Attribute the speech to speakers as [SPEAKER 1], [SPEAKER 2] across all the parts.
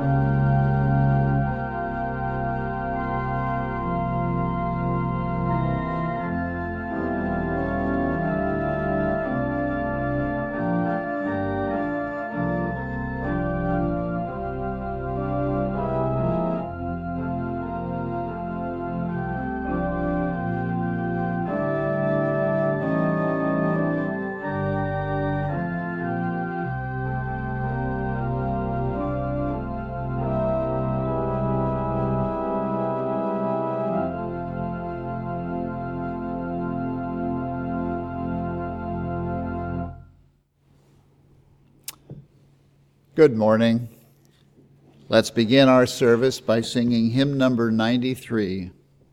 [SPEAKER 1] Good morning. Let's begin our service by singing hymn number 93.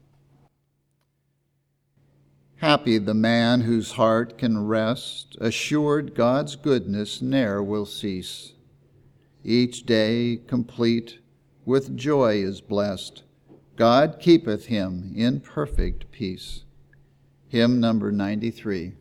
[SPEAKER 1] Happy the man whose heart can rest, assured God's goodness ne'er will cease. Each day complete with joy is blessed. God keepeth him in perfect peace. Hymn number 93.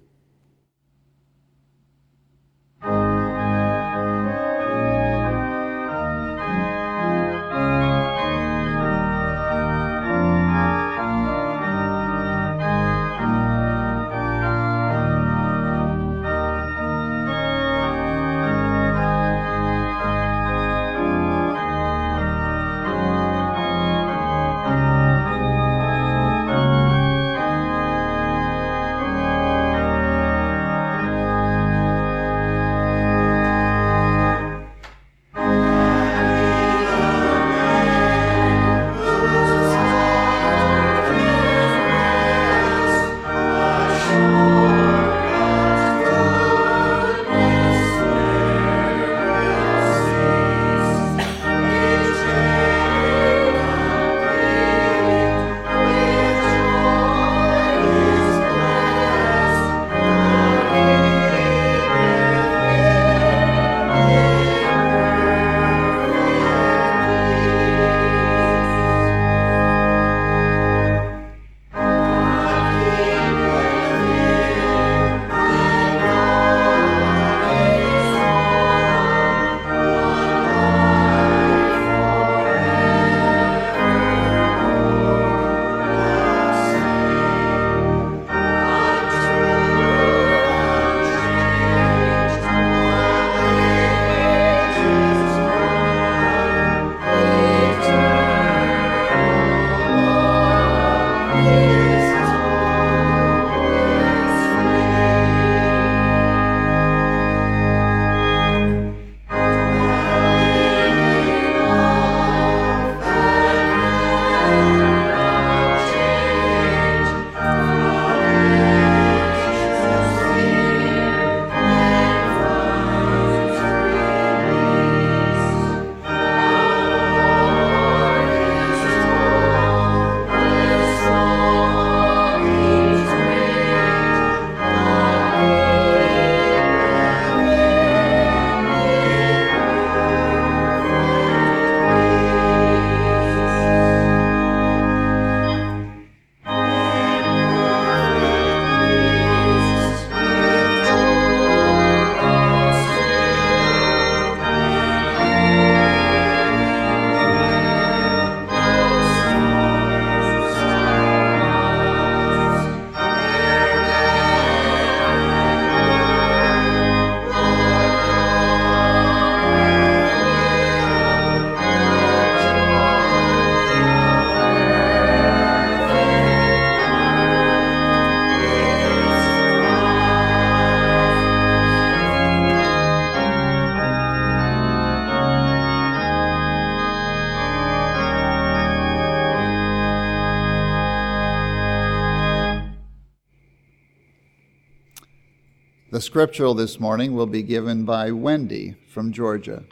[SPEAKER 1] The scriptural this morning will be given by Wendy from Georgia.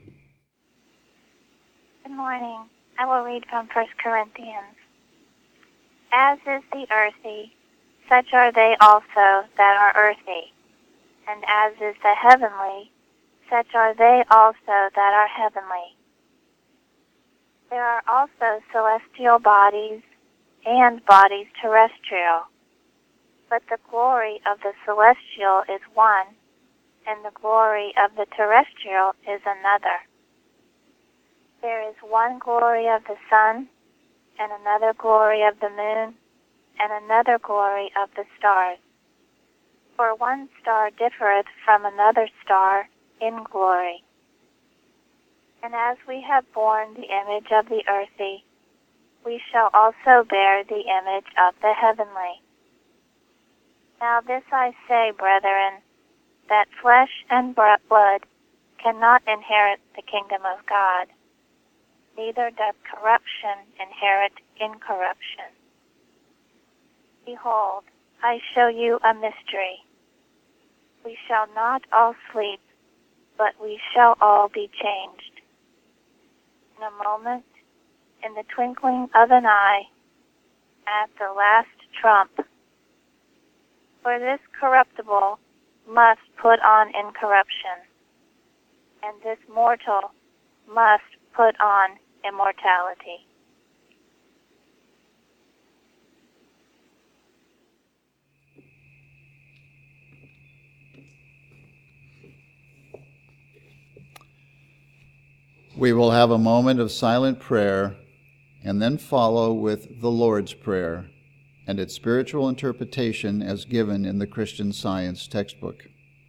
[SPEAKER 2] Good morning. I will read from 1 Corinthians. As is the earthy, such are they also that are earthy. And as is the heavenly, such are they also that are heavenly. There are also celestial bodies and bodies terrestrial. But the glory of the celestial is one, and the glory of the terrestrial is another. There is one glory of the sun, and another glory of the moon, and another glory of the stars. For one star differeth from another star in glory. And as we have borne the image of the earthy, we shall also bear the image of the heavenly. Now this I say, brethren, that flesh and blood cannot inherit the kingdom of God, neither doth corruption inherit incorruption. Behold, I show you a mystery. We shall not all sleep, but we shall all be changed. In a moment, in the twinkling of an eye, at the last trump. For this corruptible must put on incorruption, and this mortal must put on immortality.
[SPEAKER 1] We will have a moment of silent prayer and then follow with the Lord's Prayer and its spiritual interpretation as given in the Christian Science textbook.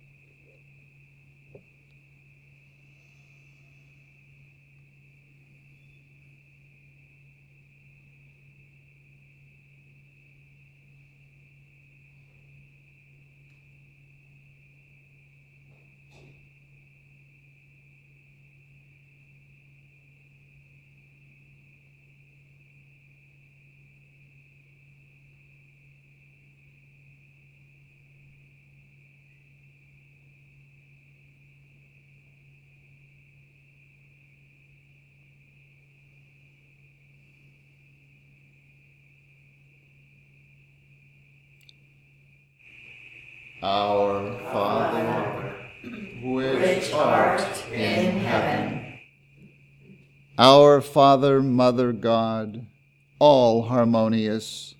[SPEAKER 1] Our Father, which art in heaven. Our Father, Mother God, all harmonious,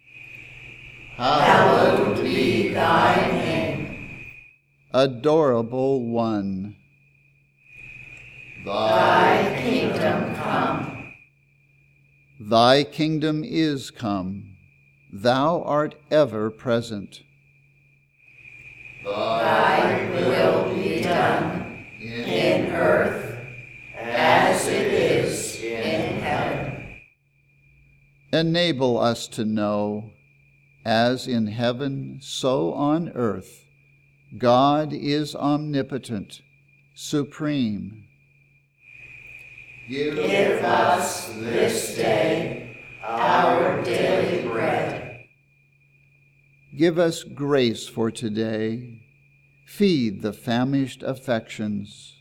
[SPEAKER 1] hallowed be thy name. Adorable One, thy kingdom come. Thy kingdom is come. Thou art ever present. Thy will be done in earth as it is in heaven. Enable us to know, as in heaven, so on earth, God is omnipotent, supreme. Give us this day our daily bread. Give us grace for today. Feed the famished affections.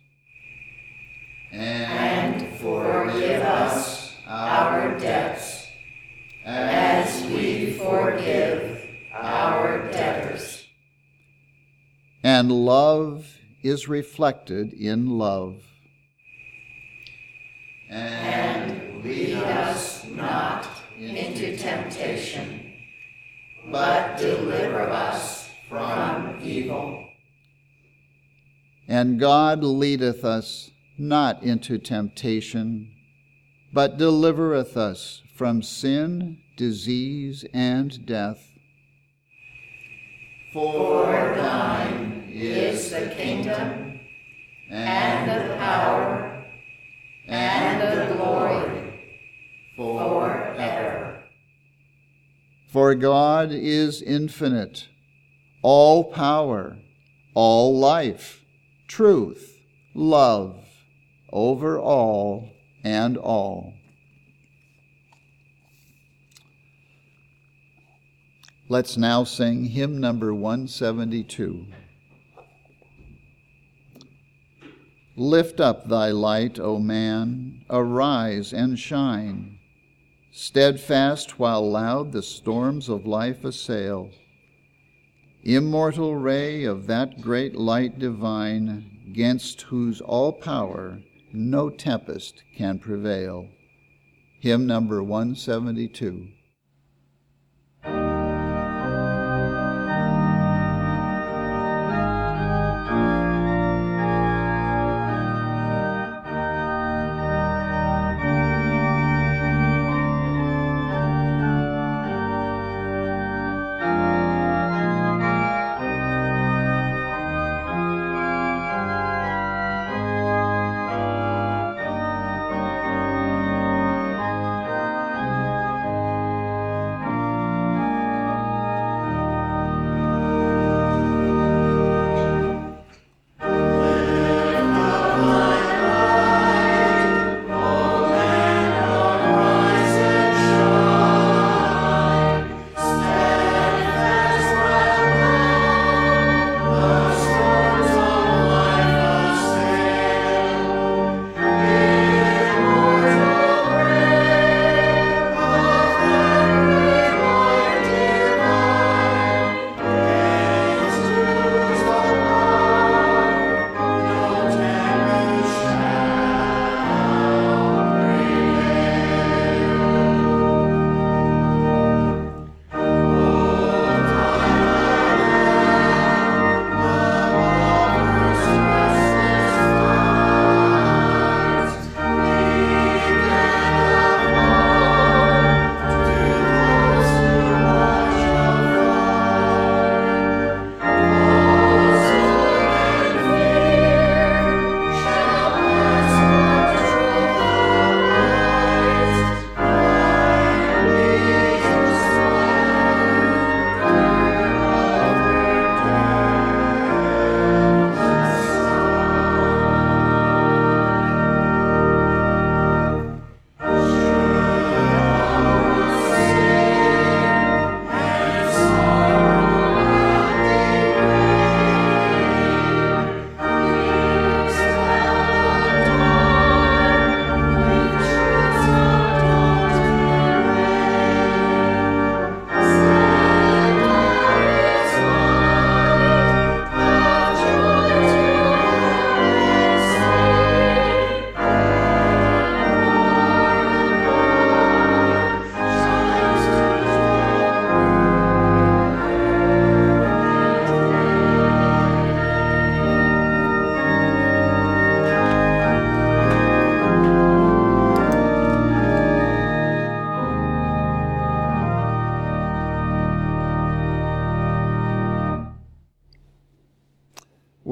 [SPEAKER 1] And forgive us our debts, as we forgive our debtors. And love is reflected in love. And lead us not into temptation, but deliver us from evil. And God leadeth us not into temptation, but delivereth us from sin, disease, and death. For thine is the kingdom, and the power, and the glory, forever. For God is infinite, all power, all life, truth, love, over all and all. Let's now sing hymn number 172. Lift up thy light, O man, arise and shine. Steadfast while loud the storms of life assail. Immortal ray of that great light divine, 'gainst whose all power no tempest can prevail. Hymn number 172.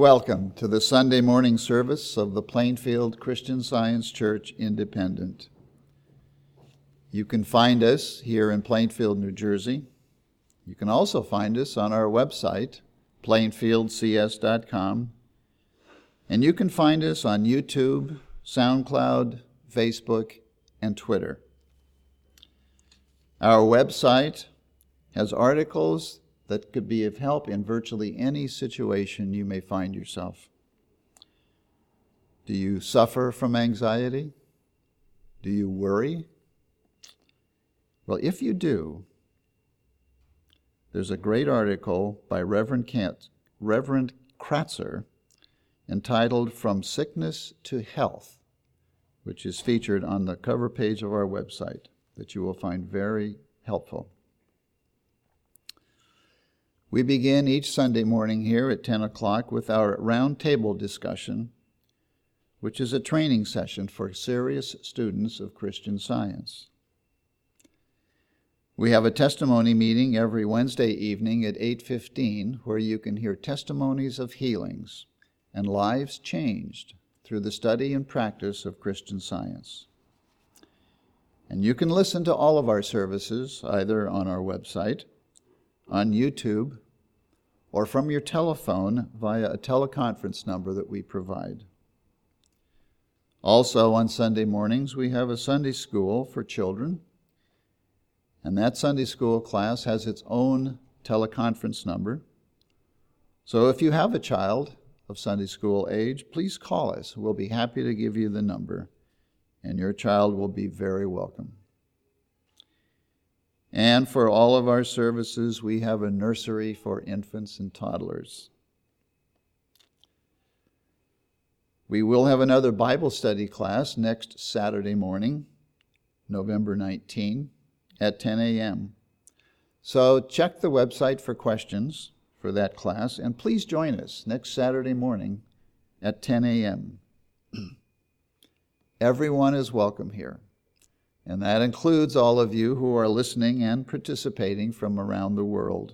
[SPEAKER 1] welcome to the Sunday morning service of the Plainfield Christian Science Church Independent. You can find us here in Plainfield, New Jersey. You can also find us on our website, plainfieldcs.com, and you can find us on YouTube, SoundCloud, Facebook, and Twitter. Our website has articles that could be of help in virtually any situation you may find yourself. Do you suffer from anxiety? Do you worry? Well, if you do, there's a great article by Reverend Kratzer entitled From Sickness to Health, which is featured on the cover page of our website, that you will find very helpful. We begin each Sunday morning here at 10 o'clock with our round table discussion, which is a training session for serious students of Christian Science. We have a testimony meeting every Wednesday evening at 8:15, where you can hear testimonies of healings and lives changed through the study and practice of Christian Science. And you can listen to all of our services either on our website, on YouTube, or from your telephone via a teleconference number that we provide. Also on Sunday mornings, we have a Sunday school for children, and that Sunday school class has its own teleconference number. So if you have a child of Sunday school age, please call us. We'll be happy to give you the number, and your child will be very welcome. And for all of our services, we have a nursery for infants and toddlers. We will have another Bible study class next Saturday morning, November 19, at 10 a.m. So check the website for questions for that class, and please join us next Saturday morning at 10 a.m. Everyone is welcome here, and that includes all of you who are listening and participating from around the world.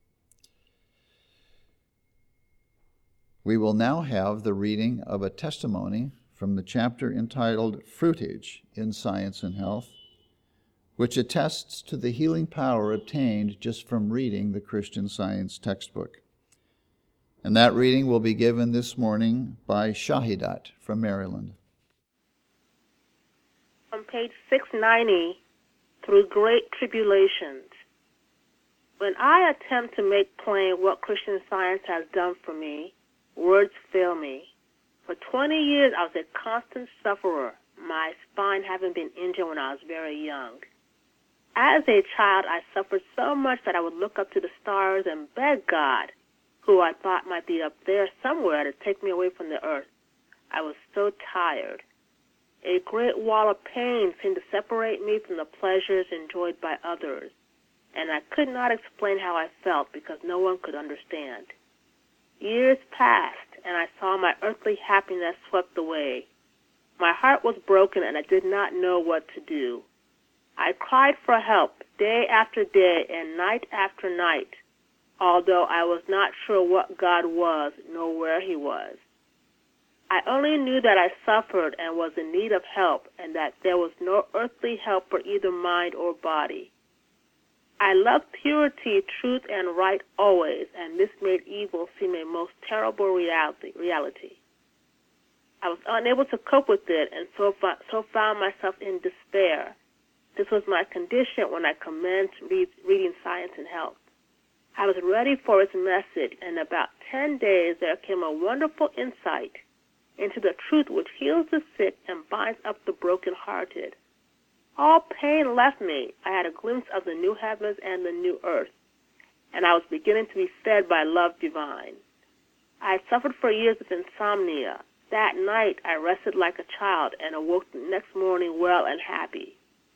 [SPEAKER 1] We will now have the reading of a testimony from the chapter entitled Fruitage in Science and Health, which attests to the healing power obtained just from reading the Christian Science textbook. And that reading will be given this morning by Shahidat from Maryland.
[SPEAKER 3] On page 690, Through Great Tribulations. When I attempt to make plain what Christian Science has done for me, words fail me. For 20 years, I was a constant sufferer, my spine having been injured when I was very young. As a child, I suffered so much that I would look up to the stars and beg God, who I thought might be up there somewhere, to take me away from the earth. I was so tired. A great wall of pain seemed to separate me from the pleasures enjoyed by others, and I could not explain how I felt because no one could understand. Years passed, and I saw my earthly happiness swept away. My heart was broken, and I did not know what to do. I cried for help day after day and night after night, although I was not sure what God was nor where he was. I only knew that I suffered and was in need of help, and that there was no earthly help for either mind or body. I loved purity, truth, and right always, and this made evil seem a most terrible reality. I was unable to cope with it, and so found myself in despair. This was my condition when I commenced reading Science and Health. I was ready for its message, and in about 10 days there came a wonderful insight into the truth which heals the sick and binds up the brokenhearted. All pain left me. I had a glimpse of the new heavens and the new earth, and I was beginning to be fed by love divine. I had suffered for years with insomnia. That night I rested like a child and awoke the next morning well and happy.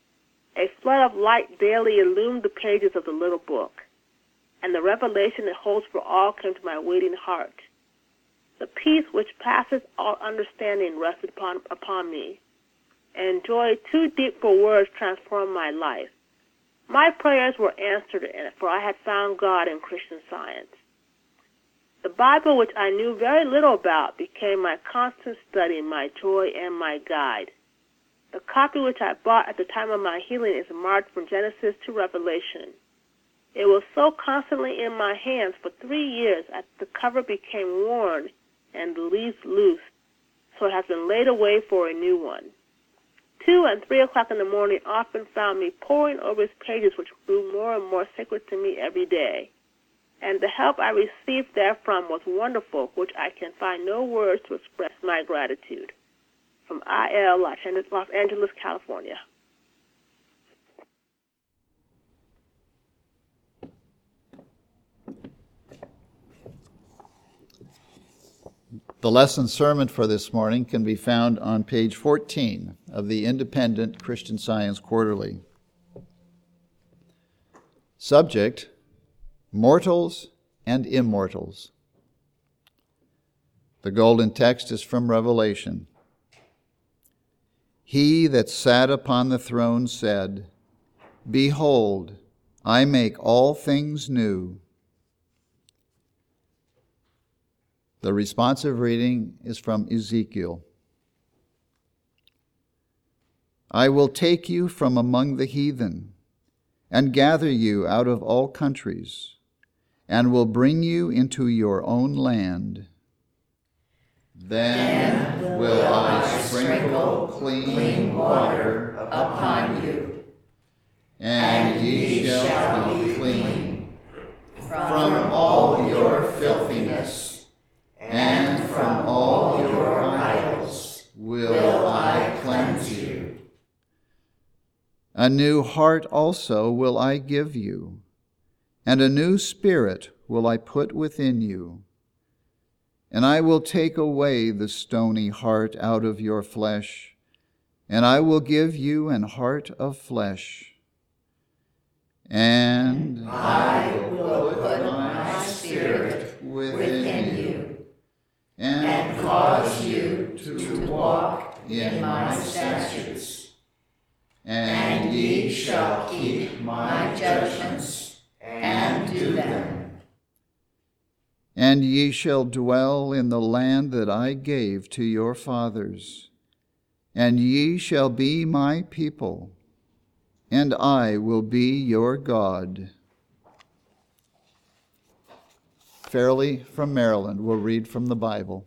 [SPEAKER 3] A flood of light daily illumined the pages of the little book, and the revelation it holds for all came to my waiting heart. The peace which passes all understanding rested upon me, and joy too deep for words transformed my life. My prayers were answered, for I had found God in Christian Science. The Bible, which I knew very little about, became my constant study, my joy, and my guide. The copy which I bought at the time of my healing is marked from Genesis to Revelation. It was so constantly in my hands for 3 years that the cover became worn and the leaves loose, so it has been laid away for a new one. 2 and 3 o'clock in the morning often found me poring over its pages, which grew more and more sacred to me every day. And the help I received therefrom was wonderful, which I can find no words to express my gratitude. From I.L., Los Angeles, California.
[SPEAKER 1] The lesson sermon for this morning can be found on page 14 of the Independent Christian Science Quarterly. Subject: Mortals and Immortals. The golden text is from Revelation. He that sat upon the throne said, Behold, I make all things new. The responsive reading is from Ezekiel. I will take you from among the heathen, and gather you out of all countries, and will bring you into your own land. Then will I sprinkle clean water upon you, and ye shall be clean from all your filthiness, and from all your idols will I cleanse you. A new heart also will I give you, and a new spirit will I put within you. And I will take away the stony heart out of your flesh, and I will give you an heart of flesh. And I will put my spirit within you, and cause you to walk in my statutes. And ye shall keep my judgments and do them. And ye shall dwell in the land that I gave to your fathers, and ye shall be my people, and I will be your God. Fairley from Maryland will read from the Bible.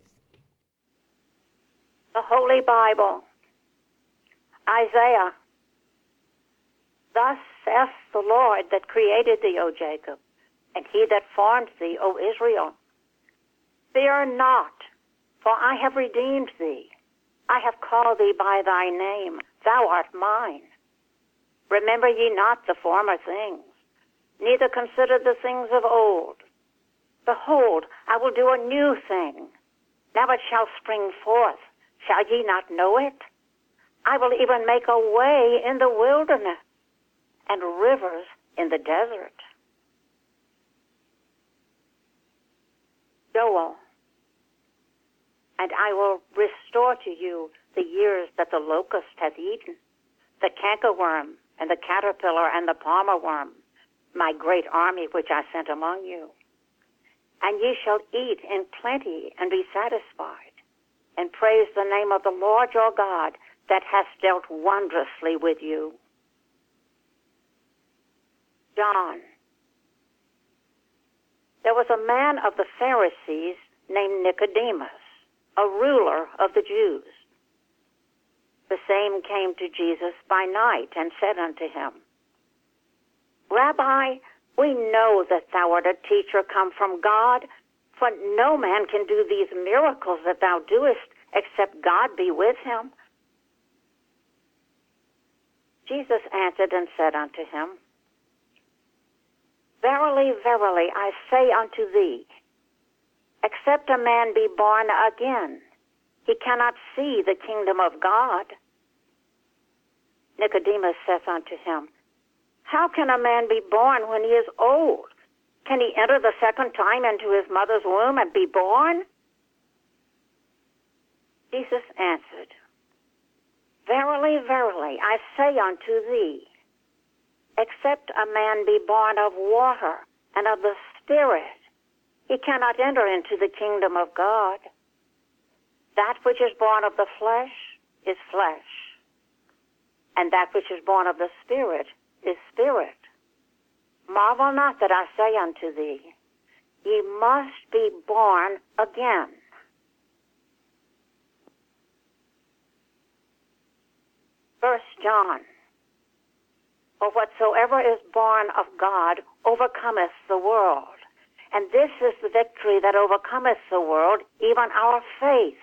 [SPEAKER 4] The Holy Bible. Isaiah. Thus saith the Lord that created thee, O Jacob, and he that formed thee, O Israel. Fear not, for I have redeemed thee. I have called thee by thy name. Thou art mine. Remember ye not the former things, neither consider the things of old. Behold, I will do a new thing. Now it shall spring forth. Shall ye not know it? I will even make a way in the wilderness, and rivers in the desert. Joel. And I will restore to you the years that the locust hath eaten, the cankerworm, and the caterpillar, and the palmer worm, my great army which I sent among you. And ye shall eat in plenty and be satisfied, and praise the name of the Lord your God, that hath dealt wondrously with you. John. There was a man of the Pharisees named Nicodemus, a ruler of the Jews. The same came to Jesus by night and said unto him, Rabbi, we know that thou art a teacher come from God, for no man can do these miracles that thou doest, except God be with him. Jesus answered and said unto him, Verily, verily, I say unto thee, except a man be born again, he cannot see the kingdom of God. Nicodemus saith unto him, How can a man be born when he is old? Can he enter the second time into his mother's womb and be born? Jesus answered, Verily, verily, I say unto thee, except a man be born of water and of the Spirit, he cannot enter into the kingdom of God. That which is born of the flesh is flesh, and that which is born of the Spirit is spirit. Marvel not that I say unto thee, ye must be born again. First John, for whatsoever is born of God overcometh the world. And this is the victory that overcometh the world, even our faith.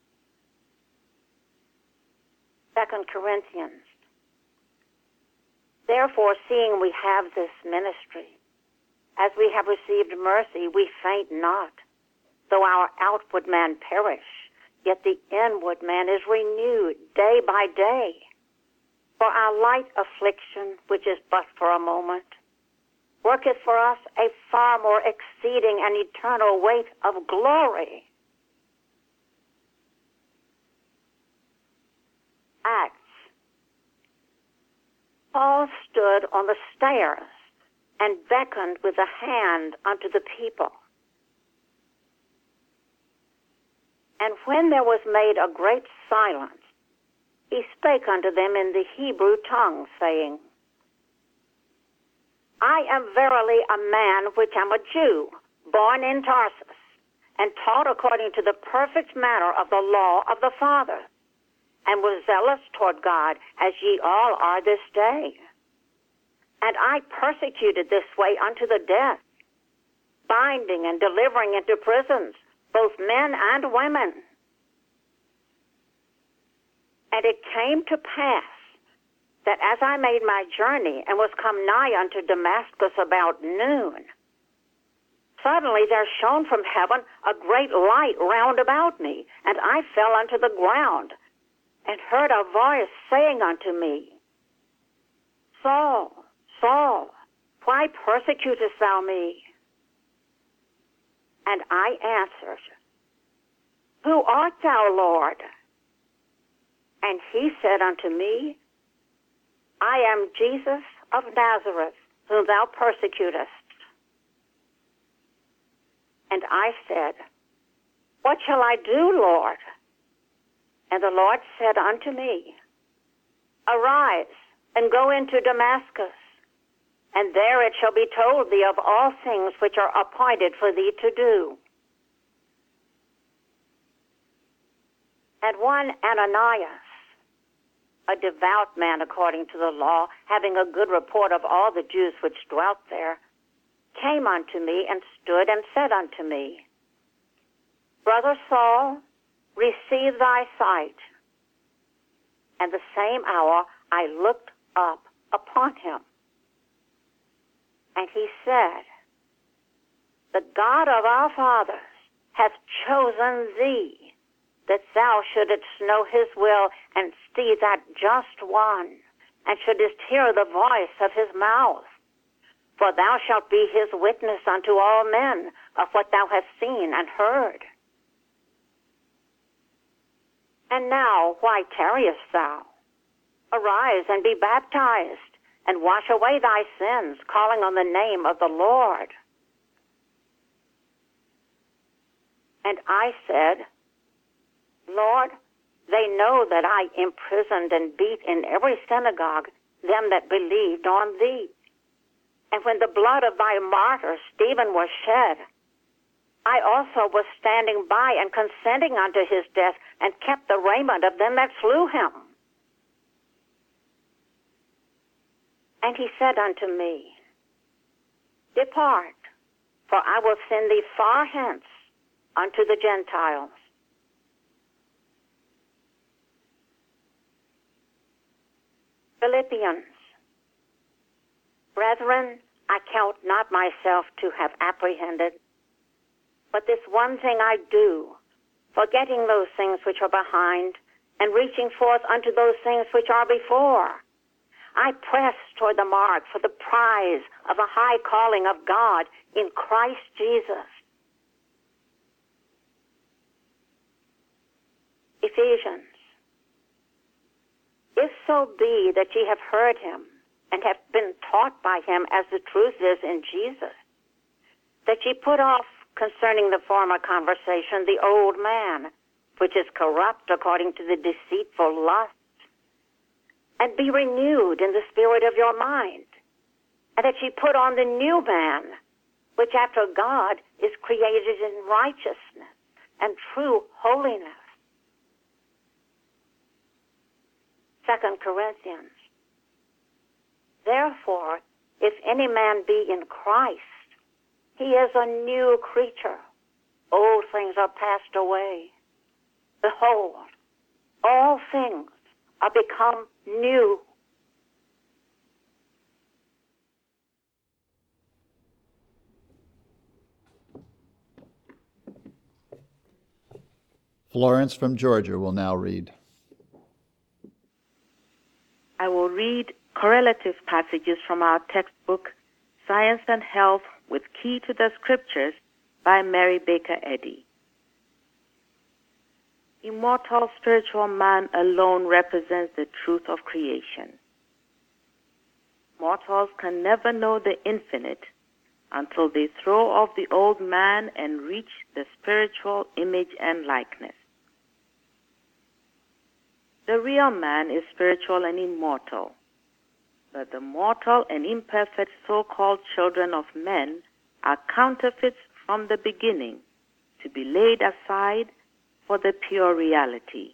[SPEAKER 4] 2 Corinthians. Therefore, seeing we have this ministry, as we have received mercy, we faint not. Though our outward man perish, yet the inward man is renewed day by day. For our light affliction, which is but for a moment, worketh for us a far more exceeding and eternal weight of glory. Acts. Paul stood on the stairs and beckoned with a hand unto the people. And when there was made a great silence, he spake unto them in the Hebrew tongue, saying, I am verily a man which am a Jew, born in Tarsus, and taught according to the perfect manner of the law of the fathers, and was zealous toward God, as ye all are this day. And I persecuted this way unto the death, binding and delivering into prisons both men and women. And it came to pass that as I made my journey and was come nigh unto Damascus about noon, suddenly there shone from heaven a great light round about me, and I fell unto the ground, and heard a voice saying unto me, Saul, Saul, why persecutest thou me? And I answered, Who art thou, Lord? And he said unto me, I am Jesus of Nazareth, whom thou persecutest. And I said, What shall I do, Lord? And the Lord said unto me, Arise, and go into Damascus, and there it shall be told thee of all things which are appointed for thee to do. And one Ananias, a devout man according to the law, having a good report of all the Jews which dwelt there, came unto me and stood and said unto me, Brother Saul, receive thy sight. And the same hour I looked up upon him. And he said, The God of our fathers hath chosen thee, that thou shouldest know his will and see that just one, and shouldest hear the voice of his mouth. For thou shalt be his witness unto all men of what thou hast seen and heard. And now, why tarriest thou? Arise and be baptized, and wash away thy sins, calling on the name of the Lord. And I said, Lord, they know that I imprisoned and beat in every synagogue them that believed on thee. And when the blood of thy martyr Stephen was shed, I also was standing by and consenting unto his death, and kept the raiment of them that slew him. And he said unto me, Depart, for I will send thee far hence unto the Gentiles. Philippians. Brethren, I count not myself to have apprehended, but this one thing I do, forgetting those things which are behind, and reaching forth unto those things which are before. I press toward the mark for the prize of the high calling of God in Christ Jesus. Ephesians. If so be that ye have heard him, and have been taught by him as the truth is in Jesus, that ye put off concerning the former conversation, the old man, which is corrupt according to the deceitful lust, and be renewed in the spirit of your mind, and that ye put on the new man, which after God is created in righteousness and true holiness. 2 Corinthians. Therefore, if any man be in Christ, he is a new creature. Old things are passed away. Behold, all things are become new.
[SPEAKER 1] Florence from Georgia will now read.
[SPEAKER 3] I will read correlative passages from our textbook, Science and Health with Key to the Scriptures by Mary Baker Eddy. Immortal spiritual man alone represents the truth of creation. Mortals can never know the infinite until they throw off the old man and reach the spiritual image and likeness. The real man is spiritual and immortal, but the mortal and imperfect so-called children of men are counterfeits from the beginning, to be laid aside for the pure reality.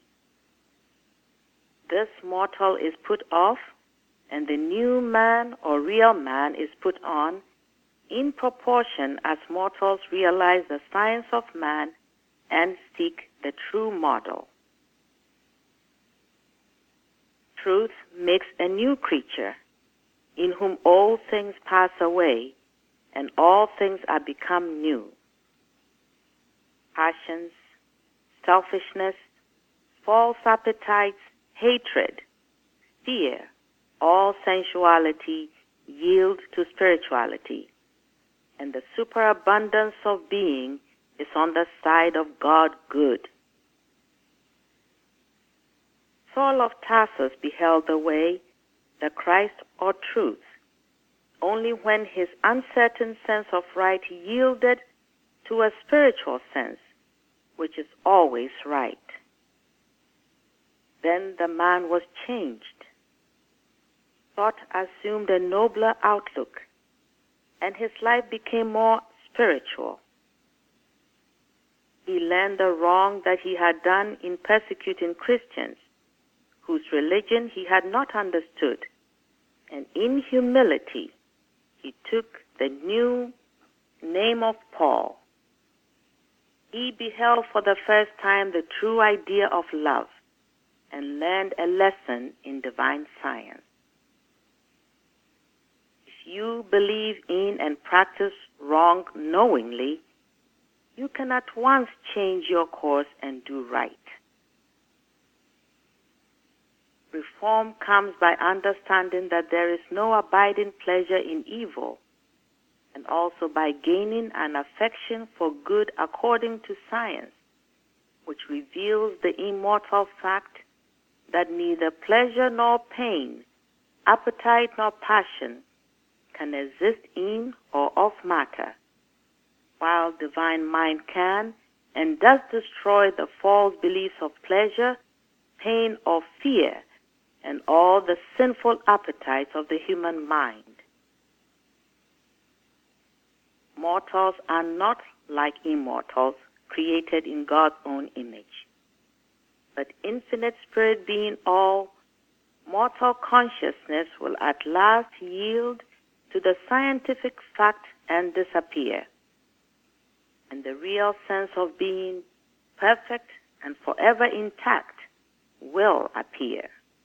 [SPEAKER 3] This mortal is put off, and the new man or real man is put on in proportion as mortals realize the science of man and seek the true model. Truth makes a new creature, in whom all things pass away, and all things are become new. Passions, selfishness, false appetites, hatred, fear, all sensuality yield to spirituality, and the superabundance of being is on the side of God good. Saul of Tarsus beheld the way, the Christ or truth, only when his uncertain sense of right yielded to a spiritual sense, which is always right. Then the man was changed. Thought assumed a nobler outlook, and his life became more spiritual. He learned the wrong that he had done in persecuting Christians, whose religion he had not understood, and in humility he took the new name of Paul. He beheld for the first time the true idea of love and learned a lesson in divine science. If you believe in and practice wrong knowingly, you can at once change your course and do right. Reform comes by understanding that there is no abiding pleasure in evil, and also by gaining an affection for good according to science, which reveals the immortal fact that neither pleasure nor pain, appetite nor passion can exist in or of matter, while divine mind can and does destroy the false beliefs of pleasure, pain, or fear, and all the sinful appetites of the human mind. Mortals are not like immortals, created in God's own image, but infinite spirit being all, mortal consciousness will at last yield to the scientific fact and disappear, and the real sense of being perfect and forever intact will appear.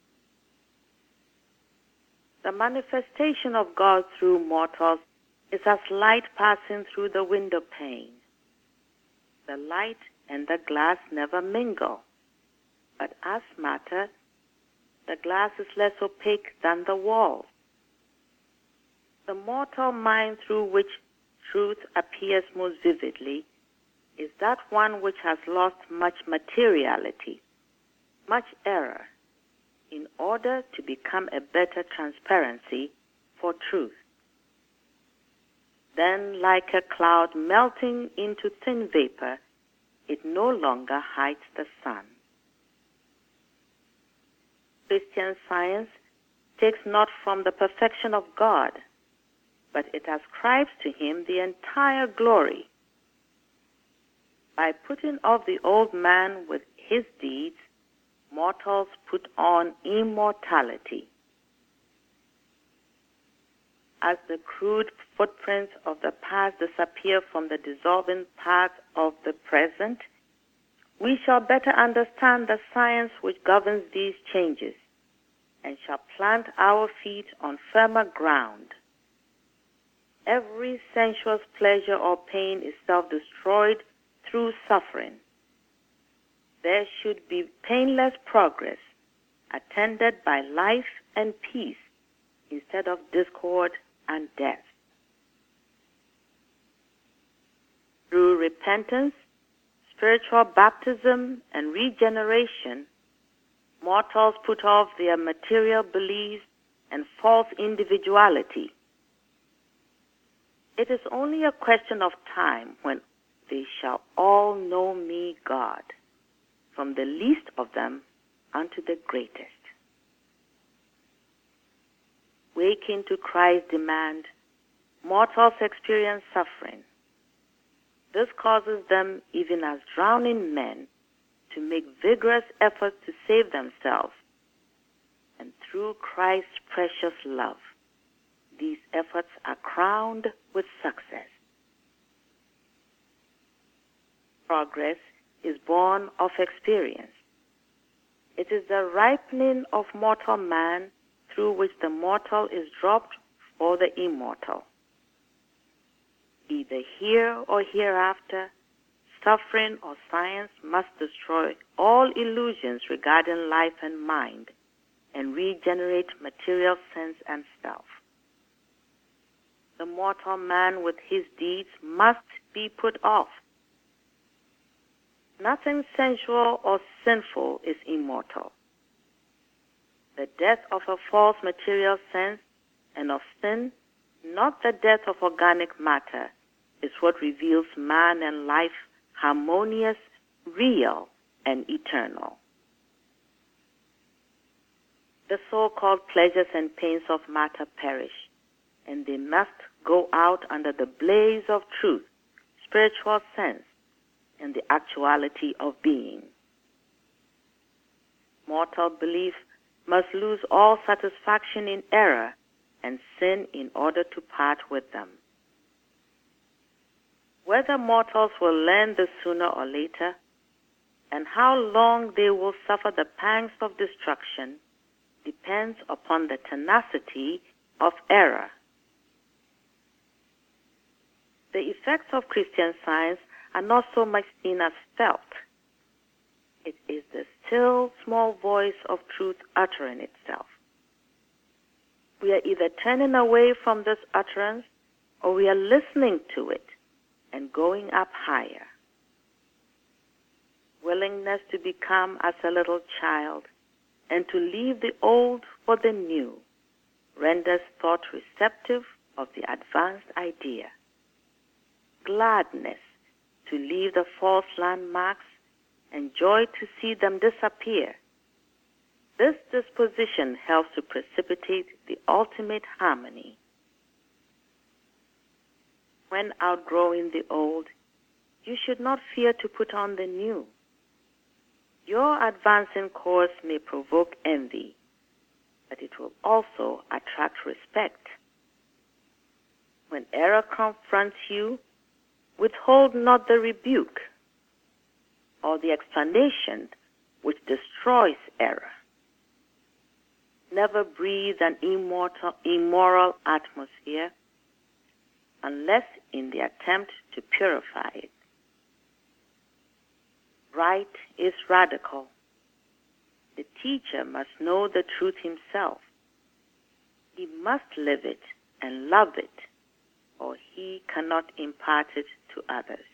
[SPEAKER 3] The manifestation of God through mortals is as light passing through the window pane. The light and the glass never mingle, but as matter, the glass is less opaque than the wall. The mortal mind through which truth appears most vividly is that one which has lost much materiality, much error, in order to become a better transparency for truth. Then, like a cloud melting into thin vapor, it no longer hides the sun. Christian Science takes not from the perfection of God, but it ascribes to him the entire glory. By putting off the old man with his deeds, mortals put on immortality. As the crude footprints of the past disappear from the dissolving path of the present, we shall better understand the science which governs these changes, and shall plant our feet on firmer ground. Every sensuous pleasure or pain is self-destroyed through suffering. There should be painless progress, attended by life and peace, instead of discord and death. Through repentance, spiritual baptism, and regeneration, mortals put off their material beliefs and false individuality. It is only a question of time when they shall all know me, God, from the least of them unto the greatest. Waking to Christ's demand, mortals experience suffering. This causes them, even as drowning men, to make vigorous efforts to save themselves. And through Christ's precious love, these efforts are crowned with success. Progress is born of experience. It is the ripening of mortal man through which the mortal is dropped for the immortal. Either here or hereafter, suffering or science must destroy all illusions regarding life and mind and regenerate material sense and self. The mortal man with his deeds must be put off. Nothing sensual or sinful is immortal. The death of a false material sense and of sin, not the death of organic matter, is what reveals man and life harmonious, real, and eternal. The so-called pleasures and pains of matter perish, and they must go out under the blaze of truth, spiritual sense, and the actuality of being. Mortal belief must lose all satisfaction in error and sin in order to part with them. Whether mortals will learn this sooner or later, and how long they will suffer the pangs of destruction, depends upon the tenacity of error. The effects of Christian Science are not so much seen as felt. It is the still small voice of truth uttering itself. We are either turning away from this utterance, or we are listening to it and going up higher. Willingness to become as a little child and to leave the old for the new renders thought receptive of the advanced idea. Gladness to leave the false landmarks and joy to see them disappear. This disposition helps to precipitate the ultimate harmony. When outgrowing the old, you should not fear to put on the new. Your advancing course may provoke envy, but it will also attract respect. When error confronts you, withhold not the rebuke or the explanation which destroys error. Never breathe an immoral atmosphere unless in the attempt to purify it. Right is radical. The teacher must know the truth himself. He must live it and love it, or he cannot impart it to others.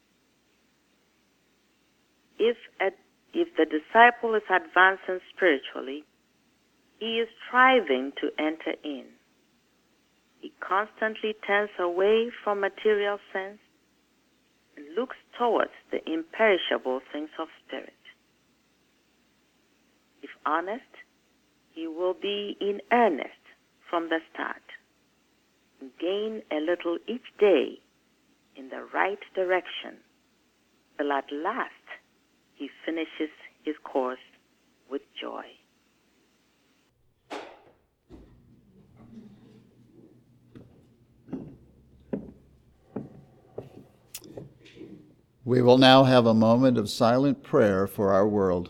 [SPEAKER 3] If the disciple is advancing spiritually, he is striving to enter in. he constantly turns away from material sense and looks towards the imperishable things of spirit. If honest, he will be in earnest from the start and gain a little each day in the right direction, till at last he finishes his course with joy.
[SPEAKER 1] We will now have a moment of silent prayer for our world.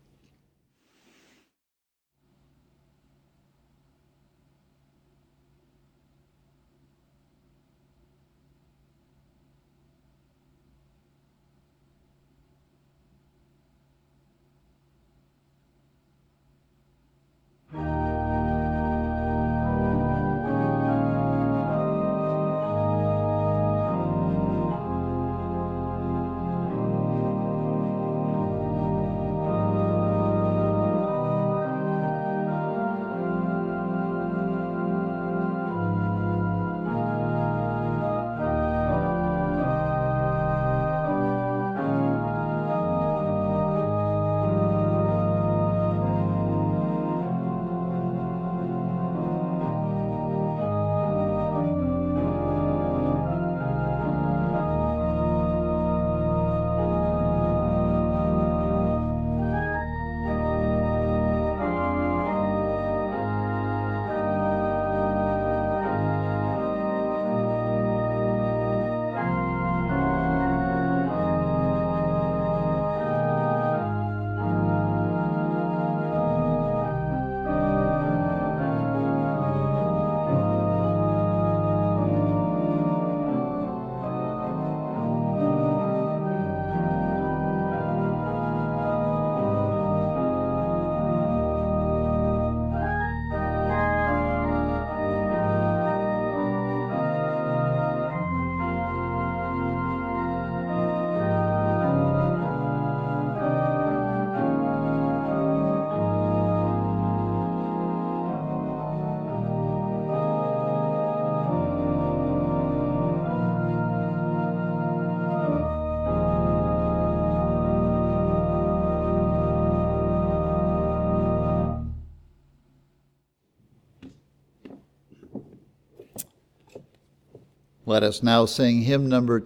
[SPEAKER 1] Let us now sing hymn number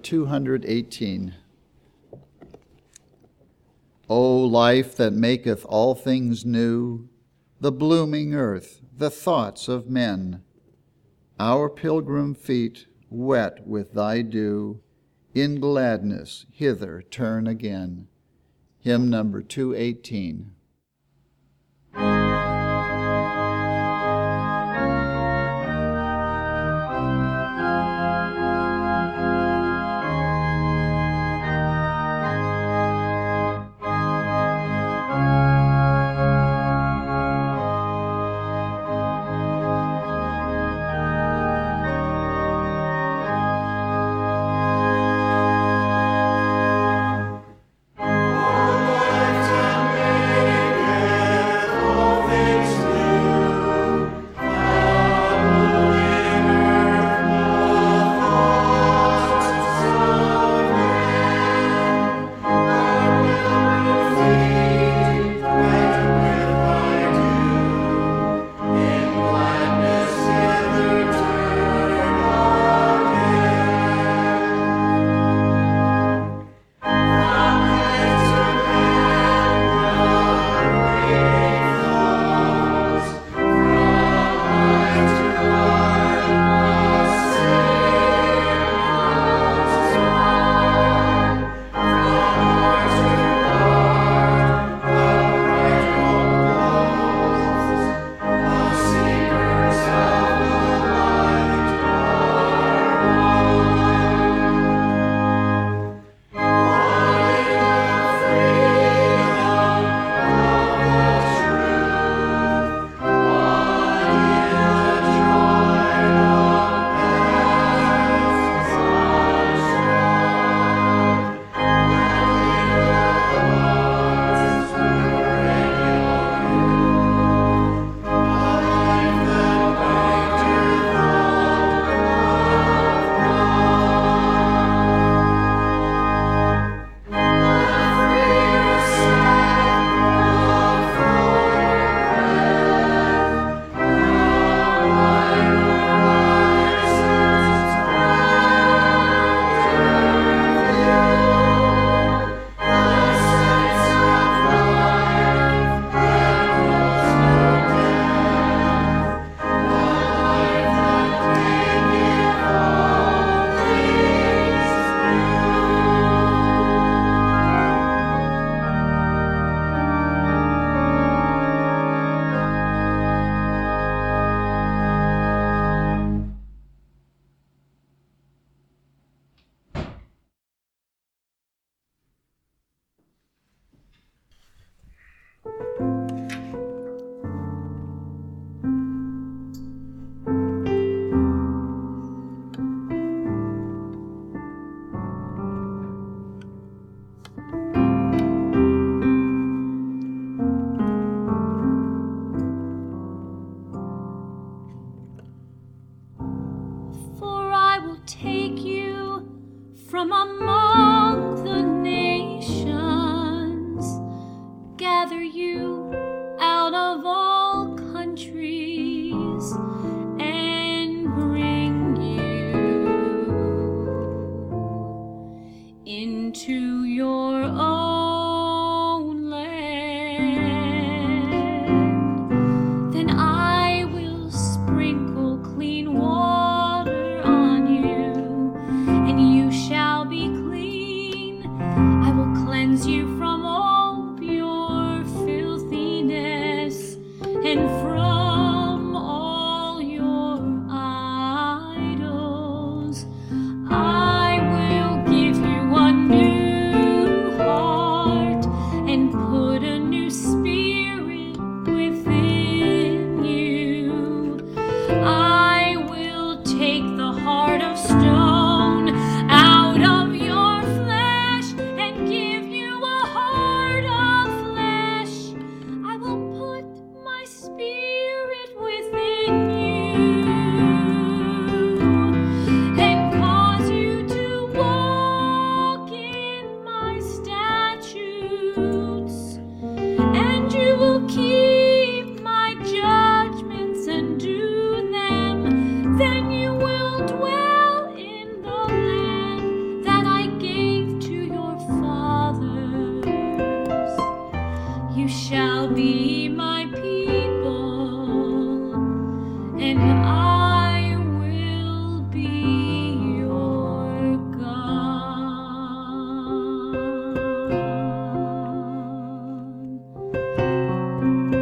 [SPEAKER 1] 218. O life that maketh all things new, the blooming earth, the thoughts of men, our pilgrim feet, wet with thy dew, in gladness hither turn again. Hymn number 218.
[SPEAKER 5] Life to me. from among the nations, gather you out of all countries, and bring you into your own land. Then I will sprinkle clean water on you, and you shall be clean. I will cleanse you from all your filthiness and from all your idols. I will give you a new heart and put a new spirit within you. I will take the heart of stone out of your flesh and give you a heart of flesh. I will put my spirit within you and cause you to walk in my statutes, and you will keep my judgments and do them. Then you will dwell in the land that I gave to your fathers. You shall be my people, and I will be your God.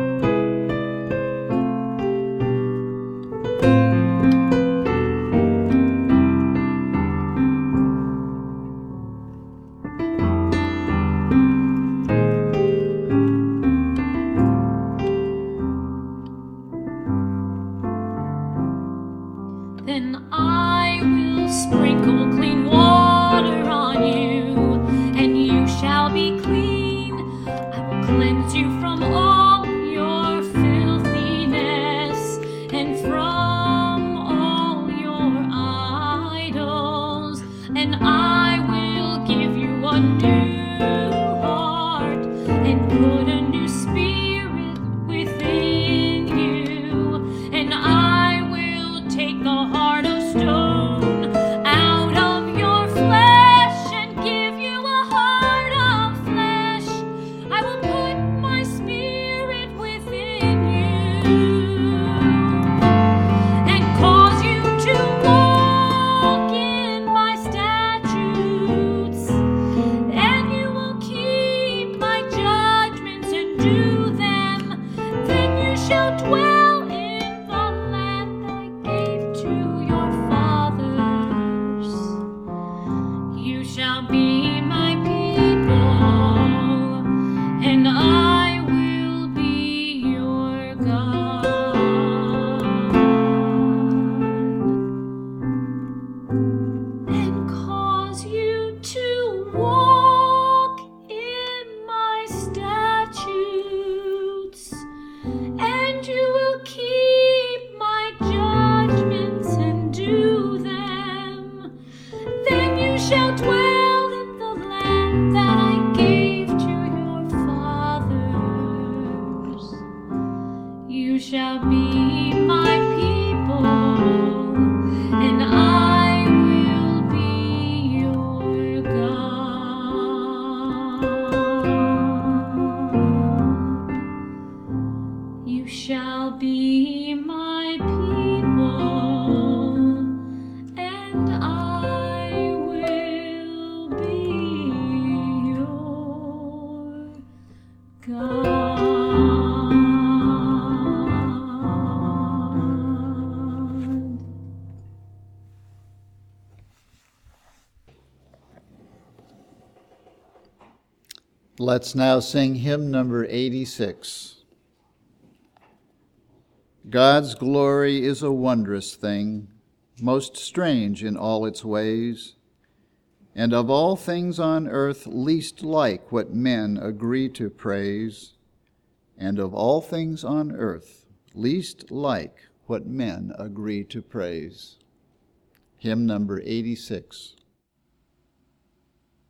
[SPEAKER 5] Then I will sprinkle clean water on you, and you shall be clean. I will cleanse you from all your filthiness and from all your idols, and I will give you a new heart and put a new spirit within you, and I will take the heart of stone out of your flesh and give you a heart of flesh. I will put my spirit within you and cause you to walk in my statutes, and you will keep my judgments and do them. Then you shall dwell in the land that I gave to your fathers. You shall be my people, and I will be your God, and cause you to walk in my statutes, and you will keep my judgments and do them. Then you shall dwell in the land that I gave to your fathers. You shall be my people, and I will be your God. You shall be my people, and I will be your God.
[SPEAKER 1] Let's now sing hymn number 86. God's glory is a wondrous thing, most strange in all its ways, and of all things on earth least like what men agree to praise, and of all things on earth least like what men agree to praise. Hymn number 86.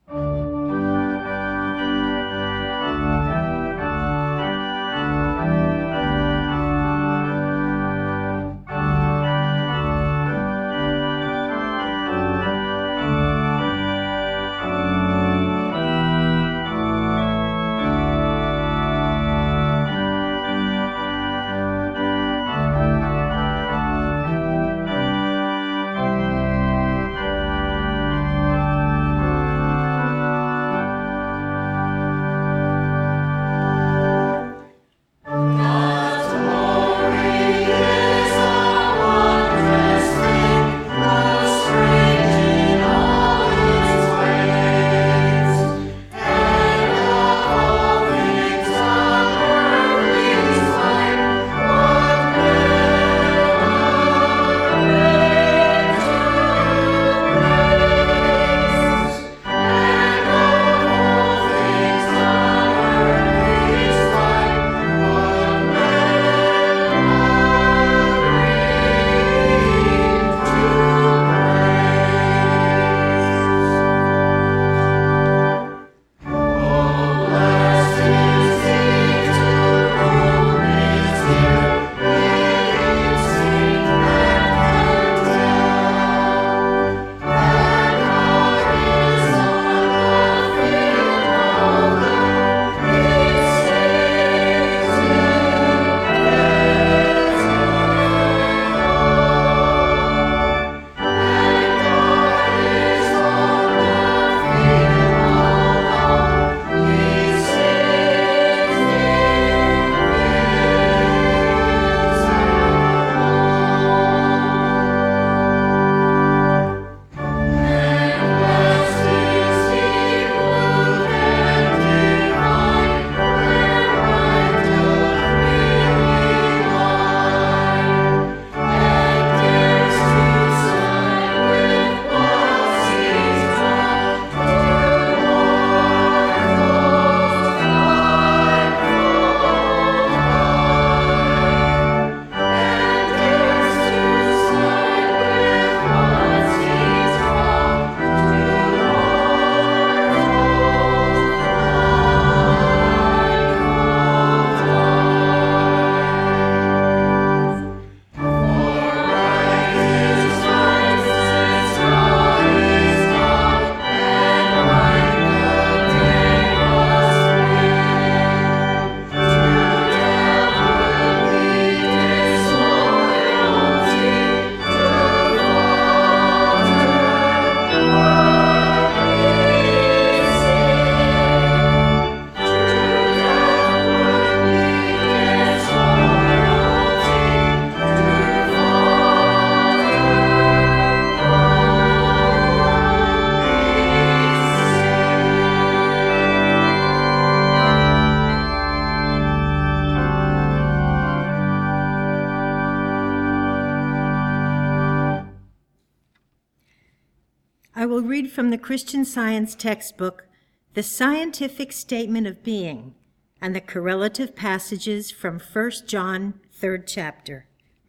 [SPEAKER 6] I will read from the Christian Science textbook, The Scientific Statement of Being, and the correlative passages from 1 John, 3rd chapter.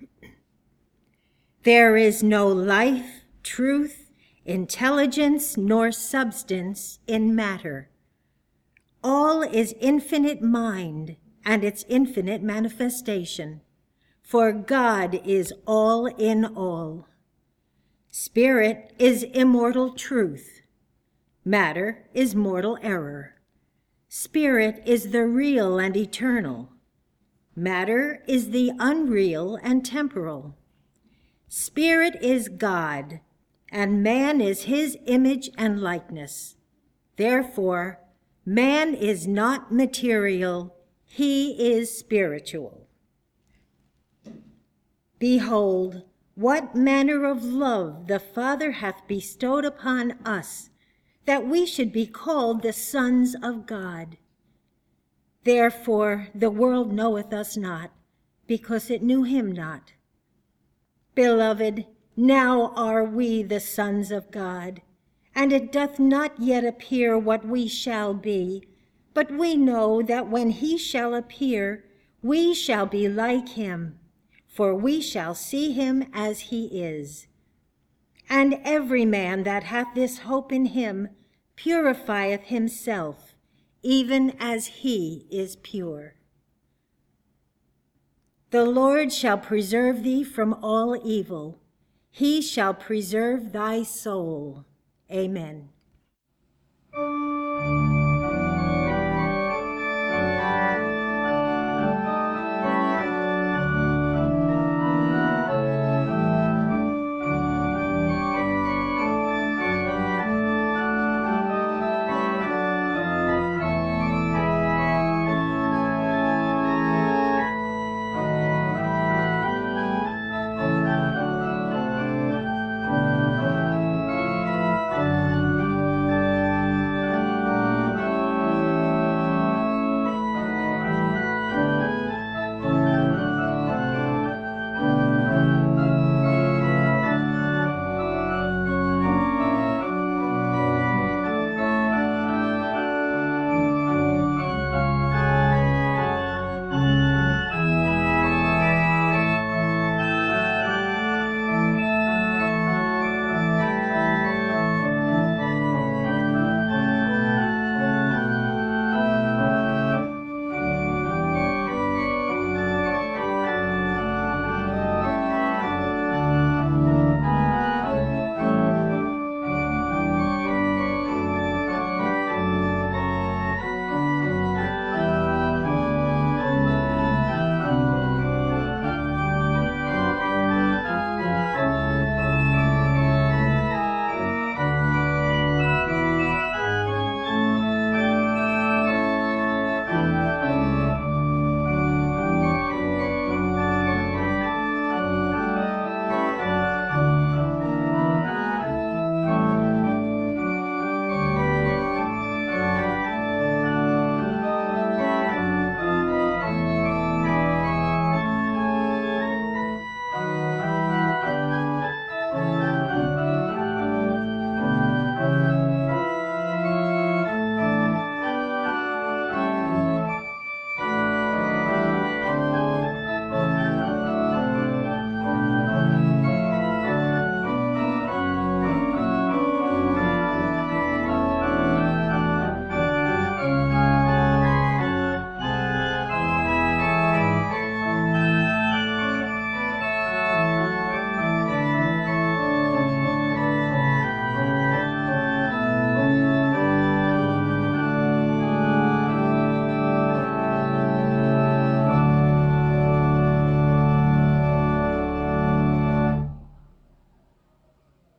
[SPEAKER 6] There is no life, truth, intelligence, nor substance in matter. All is infinite mind and its infinite manifestation, for God is all in all. Spirit is immortal truth. Matter is mortal error. Spirit is the real and eternal. Matter is the unreal and temporal. Spirit is God, and man is his image and likeness. Therefore, man is not material, he is spiritual. Behold, what manner of love the Father hath bestowed upon us, that we should be called the sons of God. Therefore the world knoweth us not, because it knew him not. Beloved, now are we the sons of God, and it doth not yet appear what we shall be, but we know that when he shall appear, we shall be like him, for we shall see him as he is. And every man that hath this hope in him purifieth himself, even as he is pure. The Lord shall preserve thee from all evil. He shall preserve thy soul. Amen.